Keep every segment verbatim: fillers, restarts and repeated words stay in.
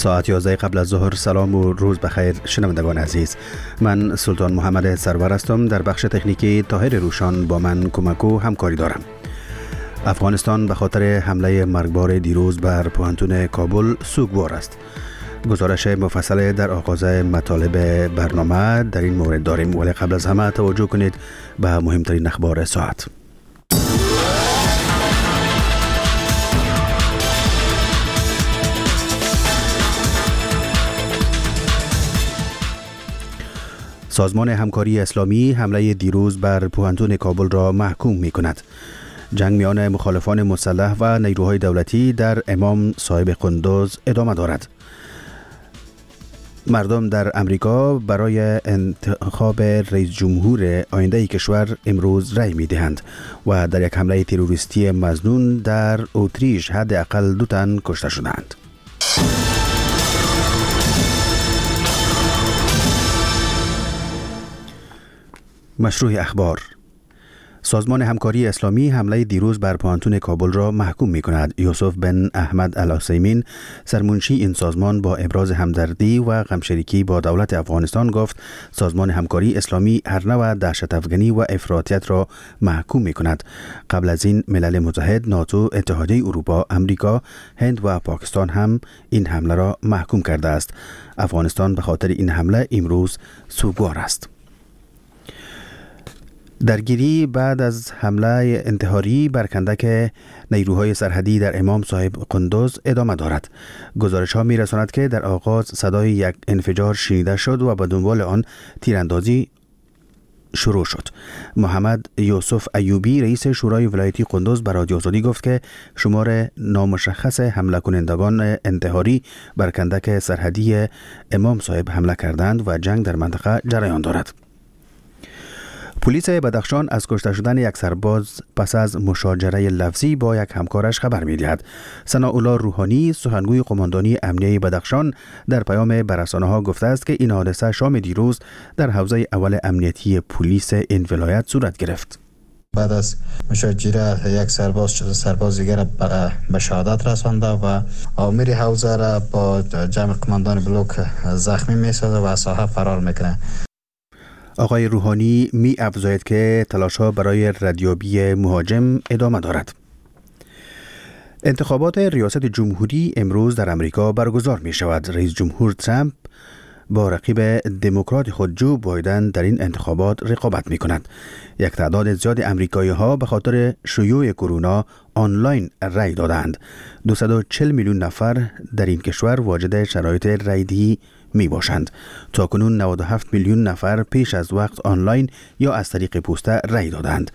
ساعت یازده قبل از ظهر. سلام و روز بخیر شنوندگان عزیز. من سلطان محمد سرور هستم. در بخش تکنیکی طاهر روشان با من کمک و همکاری دارم. افغانستان به خاطر حمله مرگبار دیروز بر پوهنتون کابل سوگوار است. گزارش مفصل در آغاز مطالب برنامه در این مورد داریم، ولی قبل از همه توجه کنید به مهمترین اخبار ساعت. سازمان همکاری اسلامی حمله دیروز بر پوهنتون کابل را محکوم می کند. جنگ میان مخالفان مسلح و نیروهای دولتی در امام صاحب قندوز ادامه دارد. مردم در امریکا برای انتخاب رئیس جمهور آینده کشور امروز رأی می دهند و در یک حمله تروریستی مظنون در اتریش حداقل دو تن کشته شدند. مشروع اخبار. سازمان همکاری اسلامی حمله دیروز بر پوهنتون کابل را محکوم می کند. یوسف بن احمد العثیمین، سرمنشی این سازمان، با ابراز همدردی و غمشریکی با دولت افغانستان گفت سازمان همکاری اسلامی هر نوع دهشت افغانی و افراطیت را محکوم می کند. قبل از این ملل متحد، ناتو، اتحادیه اروپا، امریکا، هند و پاکستان هم این حمله را محکوم کرده است. افغانستان به خاطر این حمله امروز سوگوار است. درگیری بعد از حمله انتحاری بر کندک نیروهای سرحدی در امام صاحب قندوز ادامه دارد. گزارش ها می رساند که در آغاز صدای یک انفجار شنیده شد و به دنبال آن تیراندازی شروع شد. محمد یوسف ایوبی، رئیس شورای ولایتی قندوز، به رادیو آزادی گفت که شمار نامشخص حمله کنندگان انتحاری بر کندک سرحدی امام صاحب حمله کردند و جنگ در منطقه جریان دارد. پلیس بدخشان از کشته شدن یک سرباز پس از مشاجره لفظی با یک همکارش خبر می‌دهد. ثناءالله روحانی، سخنگوی قماندانی امنیه بدخشان، در پیام به رسانه‌ها گفته است که این حادثه شام دیروز در حوزه اول امنیتی پلیس این ولایت صورت گرفت. بعد از مشاجره یک سرباز سرباز دیگر به شهادت رسانده و آمر حوزه را با جمع قماندان بلوک زخمی می‌سازد و از ساحه فرار می‌کند. آقای روحانی می افزاید که تلاش‌ها برای ردیابی مهاجم ادامه دارد. انتخابات ریاست جمهوری امروز در امریکا برگزار می شود. رئیس جمهور ترامپ با رقیب دموکرات خود جو بایدن در این انتخابات رقابت می کند. یک تعداد زیاد امریکایی ها به خاطر شیوع کرونا آنلاین رای دادند. دویست و چهل میلیون نفر در این کشور واجد شرایط رایدهی می باشند. تا کنون نود و هفت میلیون نفر پیش از وقت آنلاین یا از طریق پوسته رای دادند.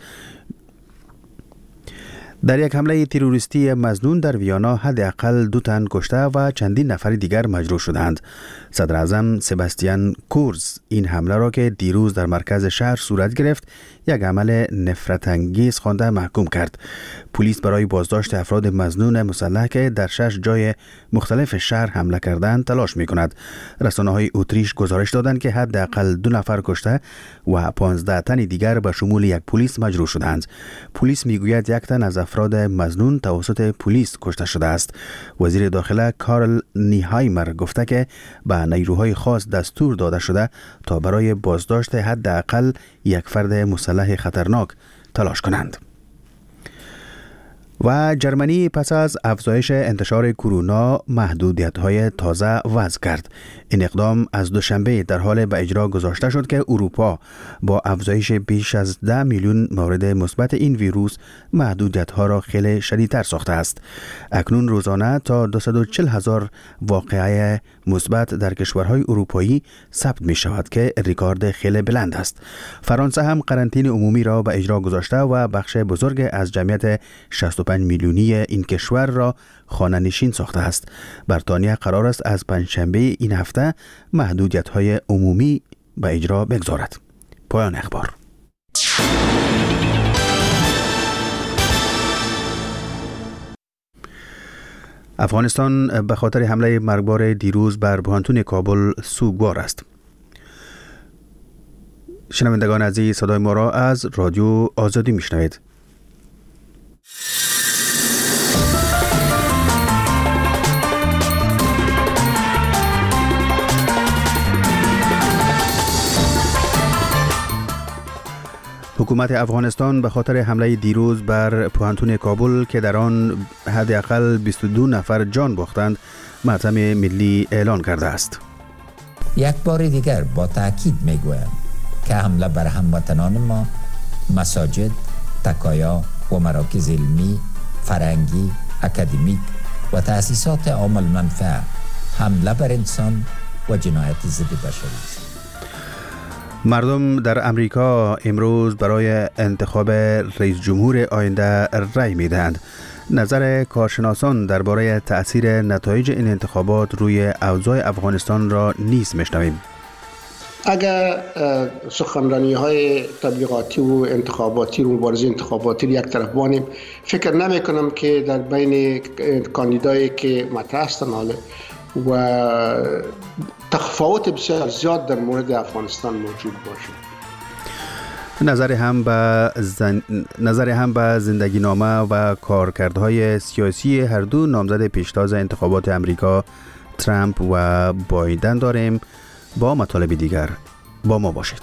در یک حمله تروریستی مظنون در ویانا حداقل دو تن کشته و چندین نفر دیگر مجروح شدند. صدر اعظم سباستیان کورز این حمله را که دیروز در مرکز شهر صورت گرفت یک عمل نفرت انگیز خوانده محکوم کرد. پلیس برای بازداشت افراد مظنون مسلح که در شش جای مختلف شهر حمله کردند تلاش می کند. رسانه‌های اتریش گزارش دادند که حداقل دو نفر کشته و پانزده تن دیگر به شمول یک پلیس مجروح شدند. پلیس میگوید یک تن از افراد مظنون توسط پلیس کشته شده است. وزیر داخله کارل نیهایمر گفته که به نیروهای خاص دستور داده شده تا برای بازداشت حداقل یک فرد مسلح خطرناک تلاش کنند. و جرمنی پس از افزایش انتشار کرونا محدودیت‌های تازه وضع کرد. این اقدام از دوشنبه در حال به اجرا گذاشته شد که اروپا با افزایش بیش از ده میلیون مورد مثبت این ویروس محدودیت‌ها را خیلی شدیدتر ساخته است. اکنون روزانه تا دویست و چهل هزار واقعه مثبت در کشورهای اروپایی ثبت می شود که رکورد خیلی بلند است. فرانسه هم قرنطینه عمومی را به اجرا گذاشته و بخش بزرگ از جمعیت شصت و پنج میلیونی این کشور را خانه نشین ساخته است. بریتانیا قرار است از پنجشنبه این هفته محدودیت‌های عمومی به اجرا بگذارد. پایان اخبار. افغانستان به خاطر حمله مرگبار دیروز بر پوهنتون کابل سوگوار است. شنوندگان عزیز، صدای ما را از رادیو آزادی میشنوید. حکومت افغانستان به خاطر حمله دیروز بر پوهنتون کابل که در آن حداقل بیست و دو نفر جان باختند ماتم ملی اعلان کرده است. یک بار دیگر با تأکید میگویم که حمله بر هموطنان ما، مساجد، تکایا و مراکز علمی، فرهنگی، اکادمیک و تأسیسات عام المنفعه حمله بر انسان و جنایت ضد بشری است. مردم در امریکا امروز برای انتخاب رئیس جمهور آینده رأی می‌دهند. نظر کارشناسان درباره تأثیر نتایج این انتخابات روی اوضاع افغانستان را نیز میشنویم. اگر سخنرانی های تبلیغاتی و انتخاباتی و مبارزه انتخاباتی یک طرف بانیم، فکر نمی کنم که در بین کاندیدایی که مطرح هستند حالا و تفاوت بسیار زیاد در مورد افغانستان موجود باشه. نظر هم به زن... نظر هم به زندگی نامه و کارکردهای سیاسی هر دو نامزد پیشتاز انتخابات امریکا ترامپ و بایدن داریم. با مطالب دیگر با ما باشید.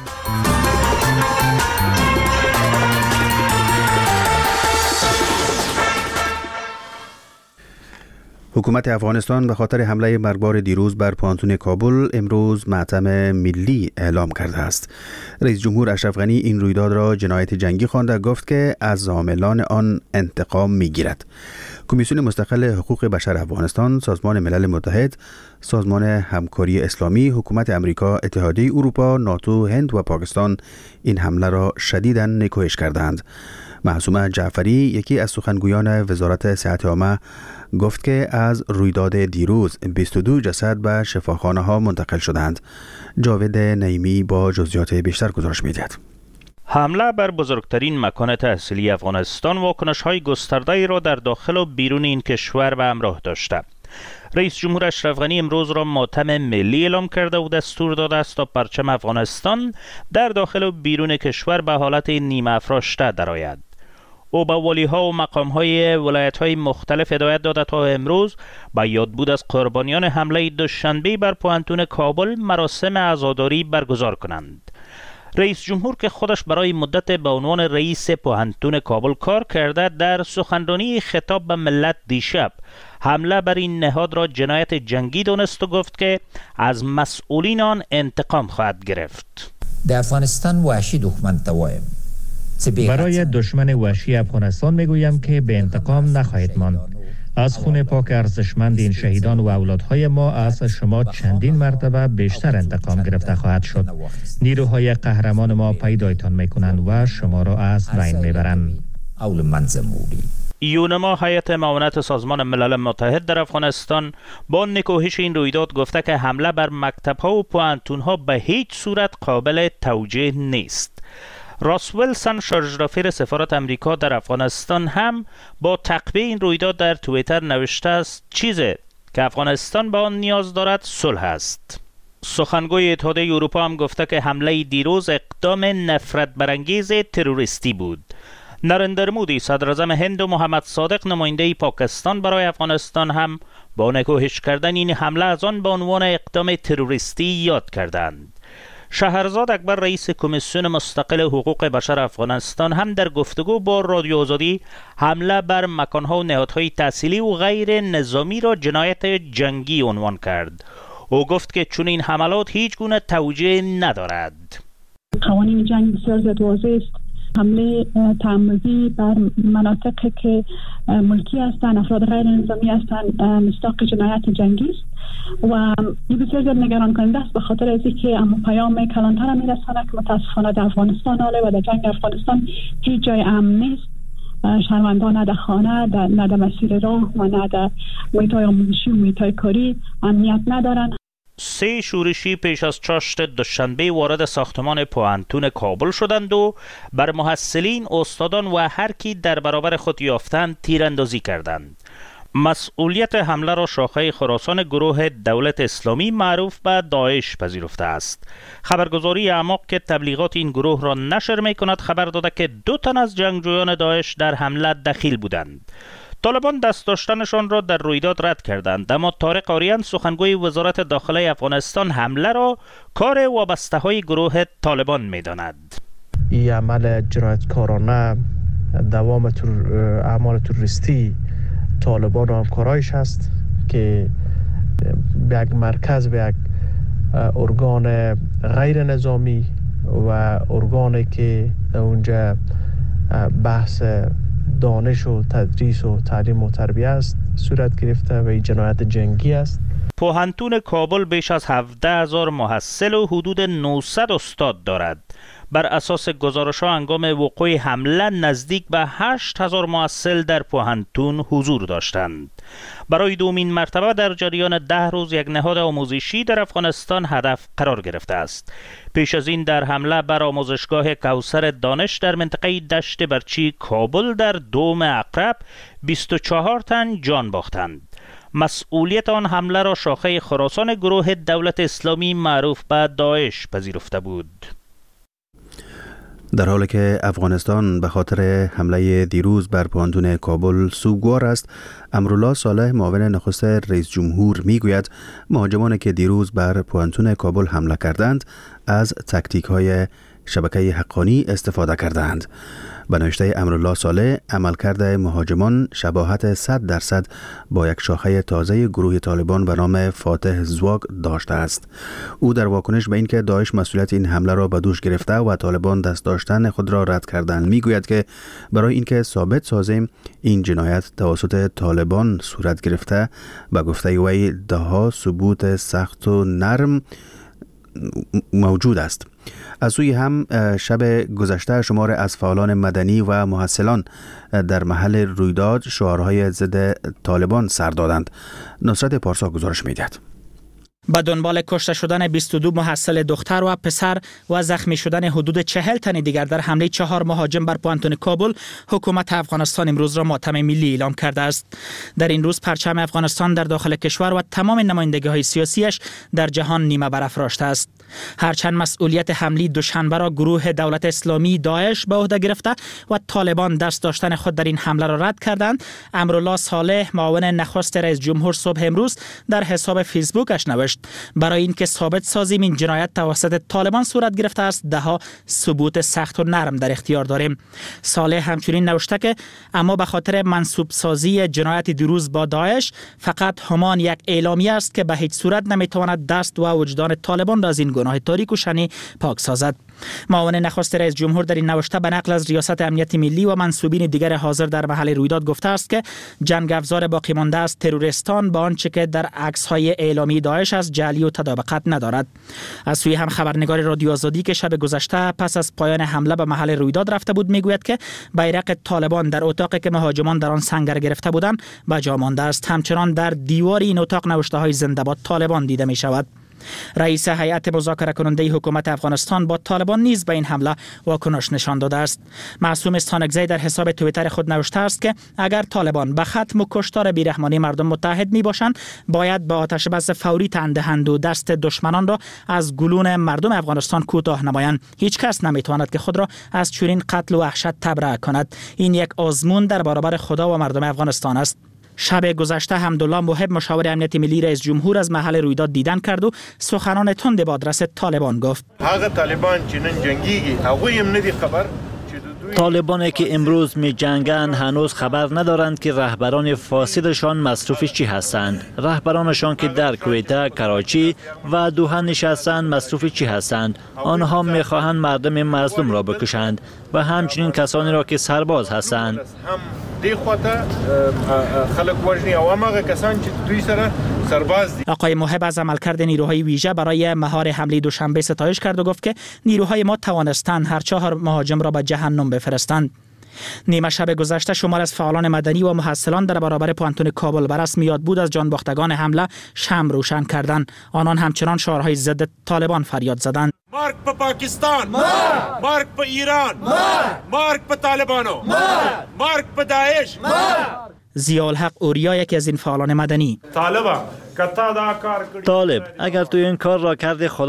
حکومت افغانستان به خاطر حمله مرگبار دیروز بر پوهنتون کابل امروز ماتم ملی اعلام کرده است. رئیس جمهور اشرف غنی این رویداد را جنایت جنگی خوانده، گفت که از عاملان آن انتقام میگیرد. کمیسیون مستقل حقوق بشر افغانستان، سازمان ملل متحد، سازمان همکاری اسلامی، حکومت امریکا، اتحادیه اروپا، ناتو، هند و پاکستان این حمله را شدیداً نیکویش کردند. معصومه جعفری، یکی از سخنگویان وزارت صحت عامه، گفت که از رویداد دیروز بیست و دو جسد به شفاخانه ها منتقل شدند. جاوید نعیمی با جزئیات بیشتر گزارش می‌دهد. حمله بر بزرگترین مکان تحصیلی افغانستان واکنش‌های گسترده‌ای را در داخل و بیرون این کشور به همراه داشته. رئیس جمهور اشرف غنی امروز را ماتم ملی اعلام کرده و دستور داده است تا پرچم افغانستان در داخل و بیرون کشور به حالت نیمه افراشته درآید. او به والی‌ها و مقام‌های ولایت‌های مختلف هدایت داده تا امروز با یادبود از قربانیان حمله دوشنبه بر پوهنتون کابل مراسم عزاداری برگزار کنند. رئیس جمهور که خودش برای مدت به عنوان رئیس پوهنتون کابل کار کرده، در سخنرانی خطاب به ملت دیشب حمله بر این نهاد را جنایت جنگی دانست و گفت که از مسئولین آن انتقام خواهد گرفت. در افغانستان وحشی دښمن ته وایم برای دشمن وحشی افغانستان میگویم که به انتقام نخواهید ماند. از خون پاک ارزشمند این شهیدان و اولادهای ما از شما چندین مرتبه بیشتر انتقام گرفته خواهد شد. نیروهای قهرمان ما پیدایتان میکنند و شما را از بین میبرند. یونما هیئت معاونت سازمان ملل متحد در افغانستان با نکوهش این رویداد گفته که حمله بر مکتب‌ها و پوهنتون‌ها به هیچ صورت قابل توجیه نیست. راس ویلسون، شارژ سفارت امریکا در افغانستان، هم با تعقیب این رویداد در توییتر نوشته است چیزی که افغانستان به آن نیاز دارد صلح است. سخنگوی اتحادیه اروپا هم گفته که حمله دیروز اقدام نفرت برانگیز تروریستی بود. نریندر مودی، صدر اعظم هند، و محمد صادق، نماینده پاکستان برای افغانستان، هم با نکوهش کردن این حمله از آن به عنوان اقدام تروریستی یاد کردند. شهرزاد اکبر، رئیس کمیسیون مستقل حقوق بشر افغانستان، هم در گفتگو با رادیو آزادی حمله بر مکانها و نهادهای تحصیلی و غیر نظامی را جنایت جنگی عنوان کرد. او گفت که چون این حملات هیچ گونه توجیه ندارد. قوانین جنگ بسیار زیاد واضح است. حمله تعمدی بر مناطقی که ملکی هستند، افراد غیر نظامی هستند، مصداق جنایت جنگی است و این بسیار زیاد نگران کننده است، به خاطر از اینکه اما پیام کلانتر میرساند که متاسفانه در افغانستان حاله و در جنگ افغانستان هیچ جای امن نیست. شهروندان نه در خانه، نه در مسیر راه و نه در محیط‌های آموزشی و محیط‌های کاری امنیت ندارند. سه شورشی پیش از چاشت دوشنبه وارد ساختمان پوهنتون کابل شدند و بر محصلین، استادان و هر کی در برابر خود یافتند تیراندازی کردند. مسئولیت حمله را شاخه خراسان گروه دولت اسلامی معروف به داعش پذیرفته است. خبرگزاری اعماق که تبلیغات این گروه را نشر می کند خبر داده که دو تن از جنگجویان داعش در حمله دخیل بودند. طالبان دست داشتنشان را در رویداد رد کردند، اما طارق آریان، سخنگوی وزارت داخله افغانستان، حمله را کار وابسته های گروه طالبان می داند. این عمل جنایتکارانه دوام تر... اعمال تروریستی طالبان و همکارایش هست که به یک مرکز به یک ارگان غیر نظامی و ارگانی که در اونجا بحث دانش و تدریس و تعلیم و تربیه است صورت گرفته و این جنایت جنگی است. پوهنتون کابل بیش از هفده هزار محصل و حدود نهصد استاد دارد. بر اساس گزارش‌ها هنگام وقوع حمله نزدیک به هشت هزار محصل در پوهنتون حضور داشتند. برای دومین مرتبه در جریان ده روز یک نهاد آموزشی در افغانستان هدف قرار گرفته است. پیش از این در حمله بر آموزشگاه کوثر دانش در منطقه دشت برچی کابل در دوم عقرب بیست و چهار تن جان باختند. مسئولیت آن حمله را شاخه خراسان گروه دولت اسلامی معروف به داعش پذیرفته بود. در حالی که افغانستان به خاطر حمله دیروز بر پوهنتون کابل سوگوار است، امرالله صالح معاون نخست رئیس جمهور میگوید مهاجمانی که دیروز بر پوهنتون کابل حمله کردند از تاکتیک های شبکه حقانی استفاده کردند. به نوشته امرالله صالح، عملکرد مهاجمان شباهت صد درصد با یک شاخه تازه گروه طالبان به نام فاتح زواگ داشته است. او در واکنش به اینکه داعش مسئولیت این حمله را به دوش گرفته و طالبان دست داشتن خود را رد کردند میگوید که برای اینکه ثابت سازیم این جنایت توسط طالبان صورت گرفته، به گفته وی دهها ثبوت سخت و نرم موجود است. از سوی هم شب گذشته شمار از فعالان مدنی و محصلان در محل رویداد شعارهای ضد طالبان سر دادند. نصرت پارسا گزارش می‌دهد. به دنبال کشته شدن بیست و دو محصل دختر و پسر و زخمی شدن حدود چهل تن دیگر در حمله چهار مهاجم بر پوهنتون کابل، حکومت افغانستان امروز را ماتم ملی اعلام کرده است. در این روز پرچم افغانستان در داخل کشور و تمام نمایندگی‌های سیاسیش در جهان نیمه برافراشته است. هرچند مسئولیت حمله دوشنبه را گروه دولت اسلامی داعش به عهده گرفته و طالبان دست داشتن خود در این حمله را رد کردند، امرالله صالح معاون نخست رئیس جمهور صبح امروز در حساب فیسبوکش نوشت برای اینکه ثابت سازیم این جنایت توسط طالبان صورت گرفته است، دهها ثبوت سخت و نرم در اختیار داریم. صالح همچنین نوشته که اما به خاطر منسوب سازی جنایت دیروز با داعش فقط همان یک اعلامیه است که به هیچ صورت نمیتواند دست و وجدان طالبان را از این گناه تاریک و شنی پاک سازد. معاون نخست رئیس جمهور در این نوشته به نقل از ریاست امنیت ملی و منصوبین دیگر حاضر در محل رویداد گفته است که جنگ افزار باقی مانده از تروریستان با آنچه که در عکس‌های اعلامی داعش است جعلی و تطابقت ندارد. از سوی هم خبرنگار رادیو آزادی که شب گذشته پس از پایان حمله به محل رویداد رفته بود میگوید که بیرق طالبان در اتاقی که مهاجمان در آن سنگر گرفته بودند به جا مانده است. همچنان در دیوار این اتاق نوشته‌های زنده باد طالبان دیده می شود. رئیس هیئت مذاکره کننده حکومت افغانستان با طالبان نیز به این حمله واکنش نشان داده است. معصوم استانکزی در حساب توییتر خود نوشته است که اگر طالبان به ختم و کشتار بیرحمانه مردم متحد می باشند، باید به آتش بس فوری تن دهند و دست دشمنان را از گلون مردم افغانستان کوتاه نمایند. هیچ کس نمی تواند که خود را از چنین قتل و وحشت تبرئه کند. این یک آزمون در برابر خدا و مردم افغانستان است. شب گذشته حمدالله محب مشاور امنیت ملی رئیس جمهور از محل رویداد دیدن کرد و سخنان تند به آدرس طالبان گفت. هغه طالبان چې نن جنگیږي هغه هم ندي خبر. طالبانی که امروز می جنگند هنوز خبر ندارند که رهبران فاسدشان مصروف چی هستند. رهبرانشان که در کویته، کراچی و دوحه نشستند مصروف چی هستند. آنها می خواهند مردم مظلوم را بکشند و همچنین کسانی را که سرباز هستند. آقای محب از عملکرد نیروهای ویژه برای مهار حمله دوشنبه ستایش کرد و گفت که نیروهای ما توانستند هر چهار مهاجم را به جهنم بفرستند. نیمه شب گذشته شمار از فعالان مدنی و محصلان در برابر پوهنتون کابل بر رسم یاد بود از جانباختگان حمله شمع روشن کردند. آنان همچنان شعارهای ضد طالبان فریاد زدند. مارک په پاکستان، مارک په ایران، مارک په طالبانو، مارک په داعش. ضیاءالحق اوریا یکی از این فعالان مدنی: طالب اگر تو این کار را کرده خدا